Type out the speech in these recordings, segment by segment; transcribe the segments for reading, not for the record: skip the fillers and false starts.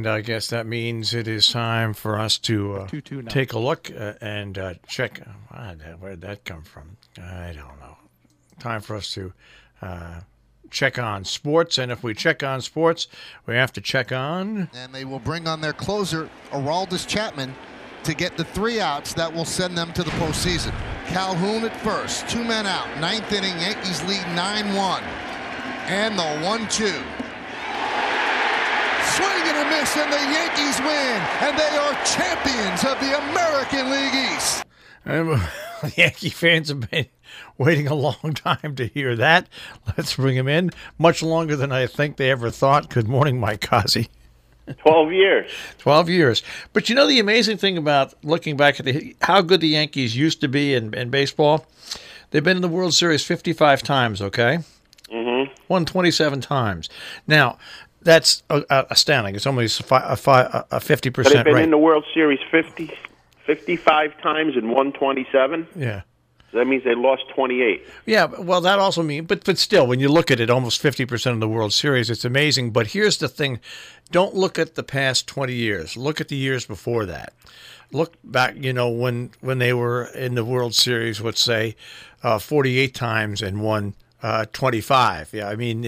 I guess that means it is time for us to 2-2 now. take a look and check. Where did that come from? I don't know. Time for us to check on sports. And if we check on sports, we have to check on. And they will bring on their closer, Aroldis Chapman, to get the 3 outs that will send them to the postseason. Calhoun at first, 2 men out. 9th inning, Yankees lead 9-1. And the 1-2. Swing and a miss, and the Yankees win. And they are champions of the American League East. And Yankee fans have been waiting a long time to hear that. Let's bring him in. Much longer than I think they ever thought. Good morning, Mike Kazi. 12 years. 12 years. But you know the amazing thing about looking back at how good the Yankees used to be in baseball? They've been in the World Series 55 times, okay? Mm-hmm. Won 27 times. Now, that's astounding. It's almost a 50% But they've been rate. in the World Series 55 times and won 27? Yeah. So that means they lost 28. Yeah, well, that also means, but still, when you look at it, almost 50% of the World Series, it's amazing. But here's the thing. Don't look at the past 20 years. Look at the years before that. Look back, when they were in the World Series, let's say, 48 times and won 25. Yeah, I mean,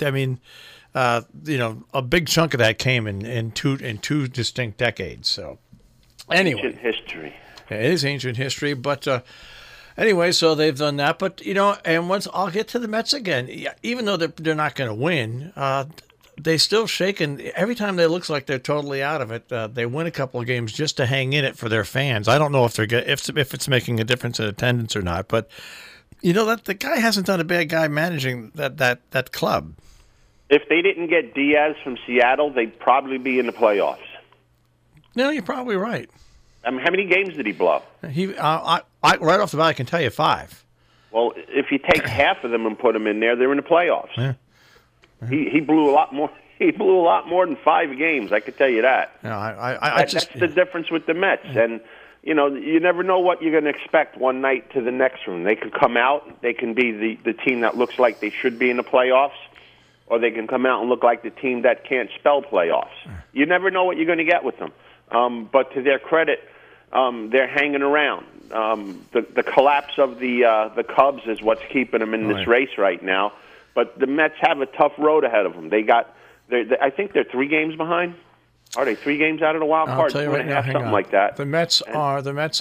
a big chunk of that came in two distinct decades. So, anyway. Ancient history. Yeah, it is ancient history, but anyway, so they've done that. But, and once I'll get to the Mets again, even though they're not going to win, they still shaking. Every time they look like they're totally out of it, they win a couple of games just to hang in it for their fans. I don't know if if it's making a difference in attendance or not, but that the guy hasn't done a bad guy managing that club. If they didn't get Diaz from Seattle, they'd probably be in the playoffs. No, you're probably right. I mean, how many games did he blow? He, right off the bat, I can tell you 5. Well, if you take half of them and put them in there, they're in the playoffs. Yeah. He blew a lot more. He blew a lot more than 5 games. I could tell you that. No, That's the difference with the Mets. And you never know what you're going to expect one night to the next one. They could come out. They can be the team that looks like they should be in the playoffs, or they can come out and look like the team that can't spell playoffs. You never know what you're going to get with them. But to their credit, they're hanging around. The collapse of the Cubs is what's keeping them in this race right now. But the Mets have a tough road ahead of them. I think they're 3 games behind. Are they 3 games out of the wild card? I'll tell you right now, something like that. The Mets are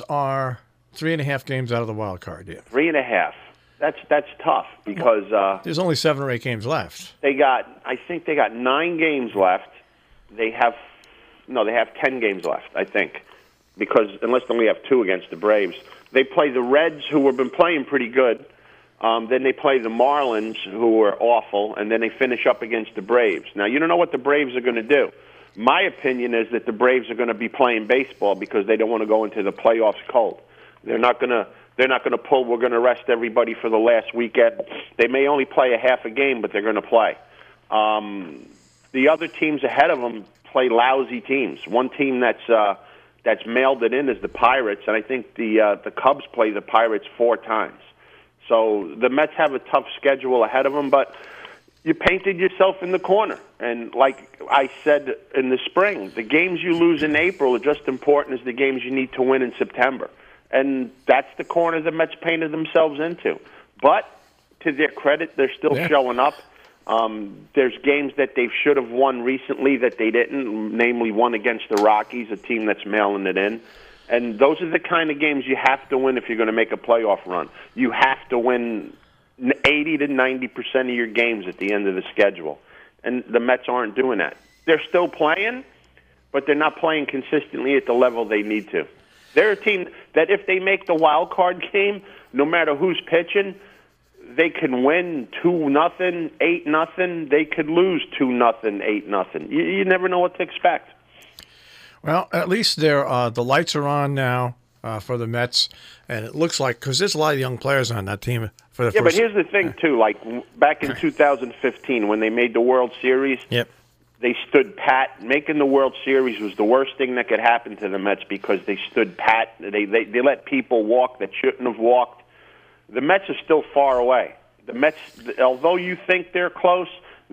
3.5 games out of the wild card. Yeah, 3.5. That's tough because there's only 7 or 8 games left. I think they got 9 games left. They have 10 games left, I think, because unless they only have 2 against the Braves. They play the Reds, who have been playing pretty good. Then they play the Marlins, who are awful, and then they finish up against the Braves. Now, you don't know what the Braves are going to do. My opinion is that the Braves are going to be playing baseball because they don't want to go into the playoffs cold. They're not going to pull, we're going to rest everybody for the last weekend. They may only play a half a game, but they're going to play. The other teams ahead of them play lousy teams. One team that's mailed it in is the Pirates, and I think the Cubs play the Pirates 4 times. So the Mets have a tough schedule ahead of them, but you painted yourself in the corner. And like I said in the spring, the games you lose in April are just as important as the games you need to win in September. And that's the corner the Mets painted themselves into. But to their credit, they're still showing up. There's games that they should have won recently that they didn't, namely one against the Rockies, a team that's mailing it in. And those are the kind of games you have to win if you're going to make a playoff run. You have to win 80 to 90% of your games at the end of the schedule. And the Mets aren't doing that. They're still playing, but they're not playing consistently at the level they need to. They're a team that if they make the wild card game, no matter who's pitching, they can win 2-0, 8-0. They could lose 2-0, 8-0. You never know what to expect. Well, at least the lights are on now for the Mets, and it looks like because there's a lot of young players on that team for the first. Yeah, but here's the thing too. Like back in 2015, when they made the World Series, they stood pat. Making the World Series was the worst thing that could happen to the Mets because they stood pat. They let people walk that shouldn't have walked. The Mets are still far away. The Mets, although you think they're close,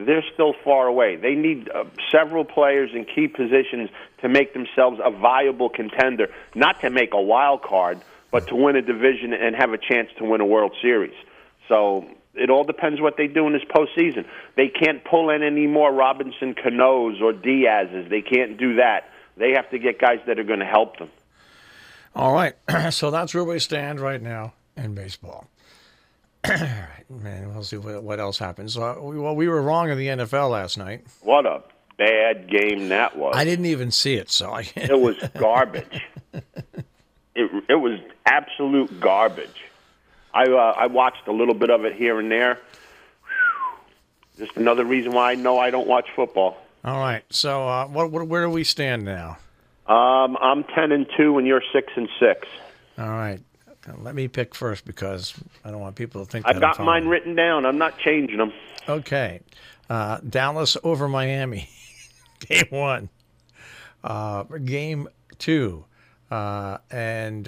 they're still far away. They need several players in key positions to make themselves a viable contender, not to make a wild card, but to win a division and have a chance to win a World Series. So it all depends what they do in this postseason. They can't pull in any more Robinson Canoes or Diaz's. They can't do that. They have to get guys that are going to help them. All right. So that's where we stand right now in baseball. All right, man, we'll see what else happens. We were wrong in the NFL last night. What a bad game that was. I didn't even see it, so I can't. It was garbage. It was absolute garbage. I watched a little bit of it here and there. Just another reason why I know I don't watch football. All right, so where do we stand now? I'm 10-2, and you're 6-6. All right. Let me pick first because I don't want people to think I've that got mine written down. I'm not changing them. Okay. Dallas over Miami, game 1. Game 2. And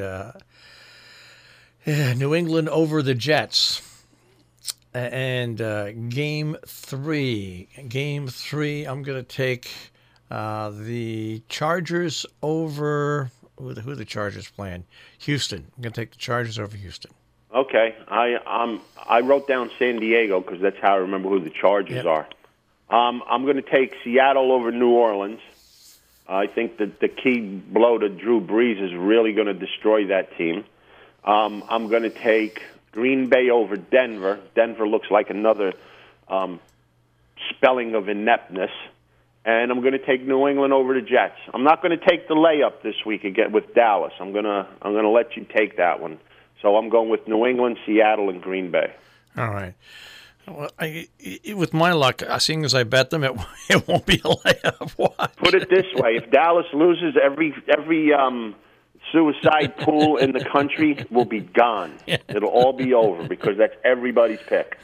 New England over the Jets. And game 3. Game 3, I'm going to take the Chargers over... Who are the Chargers playing? Houston. I'm going to take the Chargers over Houston. Okay. I wrote down San Diego because that's how I remember who the Chargers are. I'm going to take Seattle over New Orleans. I think that the key blow to Drew Brees is really going to destroy that team. I'm going to take Green Bay over Denver. Denver looks like another spelling of ineptness. And I'm going to take New England over the Jets. I'm not going to take the layup this week again with Dallas. I'm going to let you take that one. So I'm going with New England, Seattle, and Green Bay. All right. Well, with my luck, seeing as I bet them, it won't be a layup. Watch. Put it this way: if Dallas loses, every suicide pool in the country will be gone. Yeah. It'll all be over because that's everybody's pick.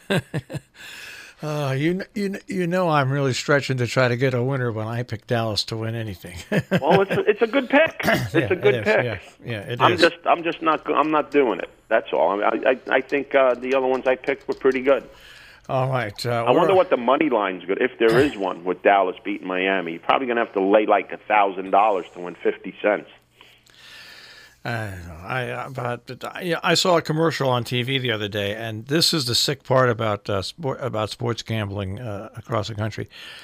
You know I'm really stretching to try to get a winner when I pick Dallas to win anything. Well, it's a good pick. It's a good pick. Yeah, it is. I'm not doing it. That's all. I think the other ones I picked were pretty good. All right. I wonder what the money line's good, if there is one, with Dallas beating Miami. You're probably going to have to lay like $1,000 to win 50 cents. I saw a commercial on TV the other day, and this is the sick part about sports gambling across the country.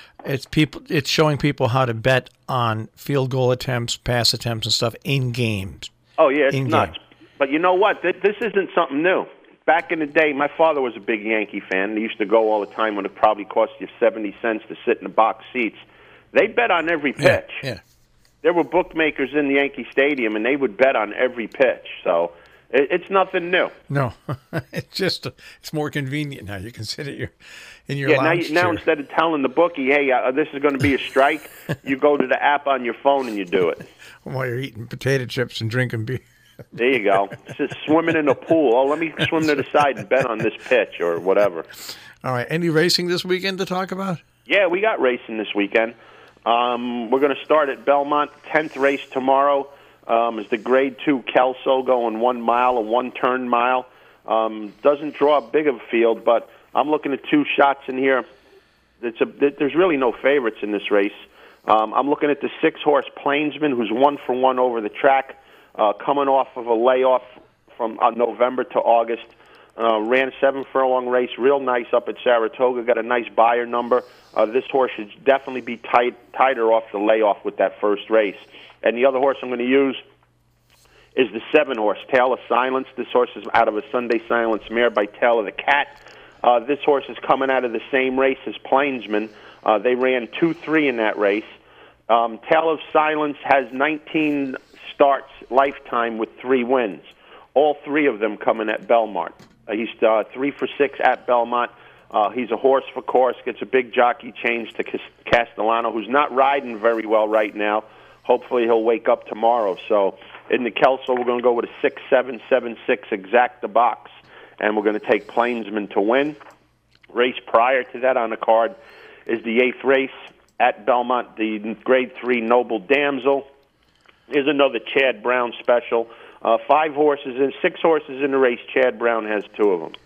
It's showing people how to bet on field goal attempts, pass attempts, and stuff in games. Oh yeah, it's nuts. But you know what? This isn't something new. Back in the day, my father was a big Yankee fan. He used to go all the time when it probably cost you 70 cents to sit in the box seats. They bet on every pitch. Yeah. There were bookmakers in the Yankee Stadium, and they would bet on every pitch. So it's nothing new. No, it's more convenient now. You can sit in your lounge now chair. Instead of telling the bookie, hey, this is going to be a strike, you go to the app on your phone and you do it. While you're eating potato chips and drinking beer. There you go. It's just swimming in a pool. Oh, let me swim to the side and bet on this pitch or whatever. All right. Any racing this weekend to talk about? Yeah, we got racing this weekend. We're going to start at Belmont. 10th race tomorrow is the Grade 2 Kelso going 1 mile, a one-turn mile. Doesn't draw a big of a field, but I'm looking at 2 shots in here. There's really no favorites in this race. I'm looking at the 6-horse Plainsman, who's 1 for 1 over the track, coming off of a layoff from November to August. Ran 7-furlong race, real nice up at Saratoga. Got a nice buyer number. This horse should definitely be tighter off the layoff with that first race. And the other horse I'm going to use is the 7-horse, Tale of Silence. This horse is out of a Sunday Silence mare by Tale of the Cat. This horse is coming out of the same race as Plainsman. They ran 2-3 in that race. Tale of Silence has 19 starts lifetime with 3 wins. All 3 of them coming at Belmont. He's 3 for 6 at Belmont. He's a horse for course, gets a big jockey change to Castellano, who's not riding very well right now. Hopefully he'll wake up tomorrow. So in the Kelso, we're going to go with a 6-7, 7-6 exact the box, and we're going to take Plainsman to win. Race prior to that on the card is the 8th race at Belmont, the Grade 3 Noble Damsel. Here's another Chad Brown special. 6 horses in the race. Chad Brown has 2 of them.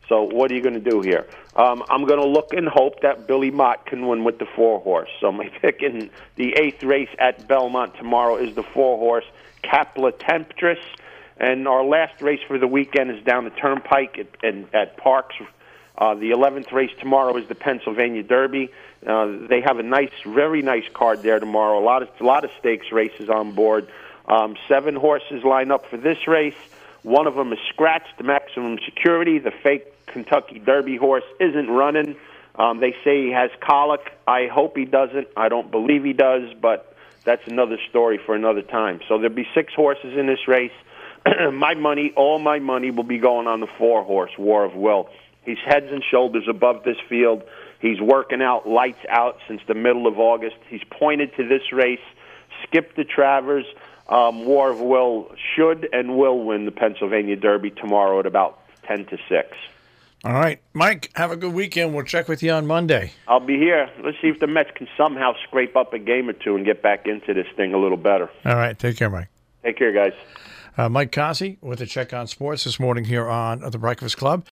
So what are you going to do here? I'm going to look and hope that Billy Mott can win with the 4-horse. So my pick in the 8th race at Belmont tomorrow is the 4-horse Capla Temptress. And our last race for the weekend is down the Turnpike at Parks. The 11th race tomorrow is the Pennsylvania Derby. They have a nice, very nice card there tomorrow. A lot of stakes races on board. 7 horses line up for this race. One of them is scratched, the Maximum Security. The fake Kentucky Derby horse isn't running. They say he has colic. I hope he doesn't. I don't believe he does, but that's another story for another time. So there'll be 6 horses in this race. All my money will be going on the 4-horse, War of Will. He's heads and shoulders above this field. He's working out lights out since the middle of August. He's pointed to this race. Skip the Travers. War of Will should and will win the Pennsylvania Derby tomorrow at about 10-6. All right. Mike, have a good weekend. We'll check with you on Monday. I'll be here. Let's see if the Mets can somehow scrape up a game or two and get back into this thing a little better. All right. Take care, Mike. Take care, guys. Mike Cossey with a check on sports this morning here on The Breakfast Club.